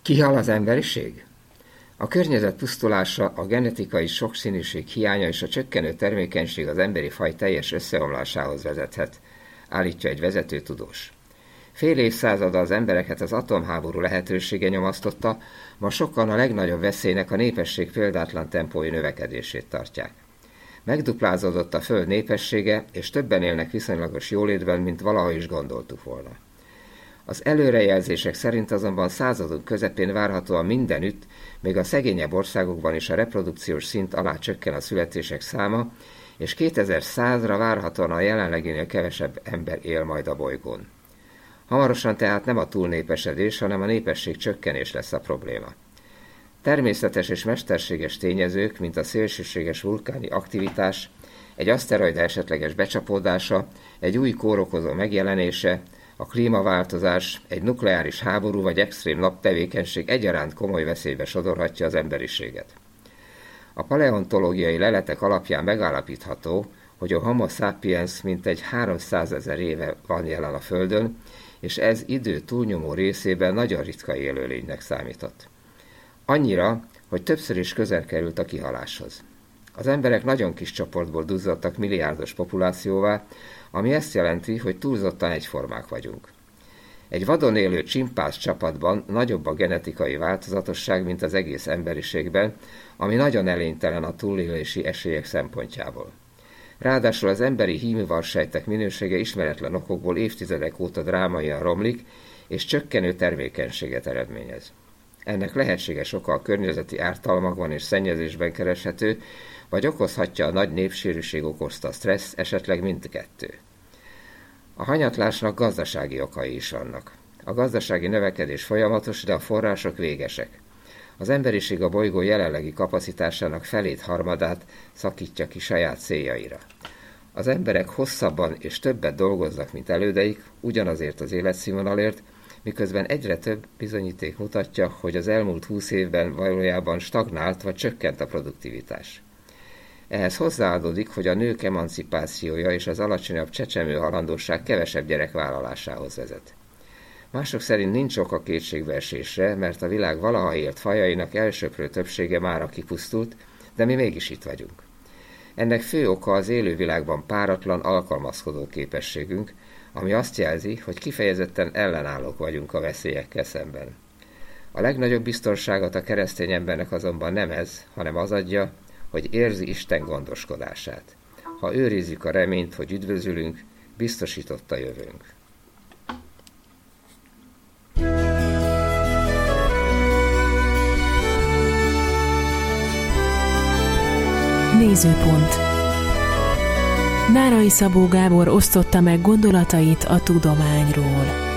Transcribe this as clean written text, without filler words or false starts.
Kihal az emberiség? A környezet pusztulása, a genetikai sokszínűség hiánya és a csökkenő termékenység az emberi faj teljes összeomlásához vezethet, állítja egy vezető tudós. Fél évszázada az embereket az atomháború lehetősége nyomasztotta, ma sokan a legnagyobb veszélynek a népesség példátlan tempói növekedését tartják. Megduplázódott a Föld népessége, és többen élnek viszonylagos jólétben, mint valaha is gondoltuk volna. Az előrejelzések szerint azonban századunk közepén várhatóan mindenütt, még a szegényebb országokban is a reprodukciós szint alá csökken a születések száma, és 2100-ra várhatóan a jelenleginél kevesebb ember él majd a bolygón. Hamarosan tehát nem a túlnépesedés, hanem a népesség csökkenés lesz a probléma. Természetes és mesterséges tényezők, mint a szélsőséges vulkáni aktivitás, egy aszteroida esetleges becsapódása, egy új kórokozó megjelenése, a klímaváltozás, egy nukleáris háború vagy extrém naptevékenység egyaránt komoly veszélybe sodorhatja az emberiséget. A paleontológiai leletek alapján megállapítható, hogy a Homo sapiens mintegy 300 000 éve van jelen a Földön, és ez idő túlnyomó részében nagyon ritka élőlénynek számított. Annyira, hogy többször is közel került a kihaláshoz. Az emberek nagyon kis csoportból duzzadtak milliárdos populációvá, ami ezt jelenti, hogy túlzottan egyformák vagyunk. Egy vadon élő csimpánz csapatban nagyobb a genetikai változatosság, mint az egész emberiségben, ami nagyon elénytelen a túlélési esélyek szempontjából. Ráadásul az emberi híművarsejtek minősége ismeretlen okokból évtizedek óta drámaian romlik, és csökkenő termékenységet eredményez. Ennek lehetséges oka a környezeti ártalmakban és szennyezésben kereshető, vagy okozhatja a nagy népsűrűség okozta stressz, esetleg mindkettő. A hanyatlásnak gazdasági okai is vannak. A gazdasági növekedés folyamatos, de a források végesek. Az emberiség a bolygó jelenlegi kapacitásának felét-harmadát szakítja ki saját céljaira. Az emberek hosszabban és többet dolgoznak, mint elődeik, ugyanazért az életszínvonalért, miközben egyre több bizonyíték mutatja, hogy az elmúlt 20 évben valójában stagnált vagy csökkent a produktivitás. Ehhez hozzáadódik, hogy a nők emancipációja és az alacsonyabb csecsemőhalandóság kevesebb gyerek vállalásához vezet. Mások szerint nincs ok a kétségbeesésre, mert a világ valaha élt fajainak elsöprő többsége mára kipusztult, de mi mégis itt vagyunk. Ennek fő oka az élővilágban páratlan, alkalmazkodó képességünk, ami azt jelzi, hogy kifejezetten ellenállók vagyunk a veszélyekkel szemben. A legnagyobb biztonságot a keresztény embernek azonban nem ez, hanem az adja, hogy érzi Isten gondoskodását. Ha őrizzük a reményt, hogy üdvözülünk, biztosított a jövőnk. Nézőpont. Nárai Szabó Gábor osztotta meg gondolatait a tudományról.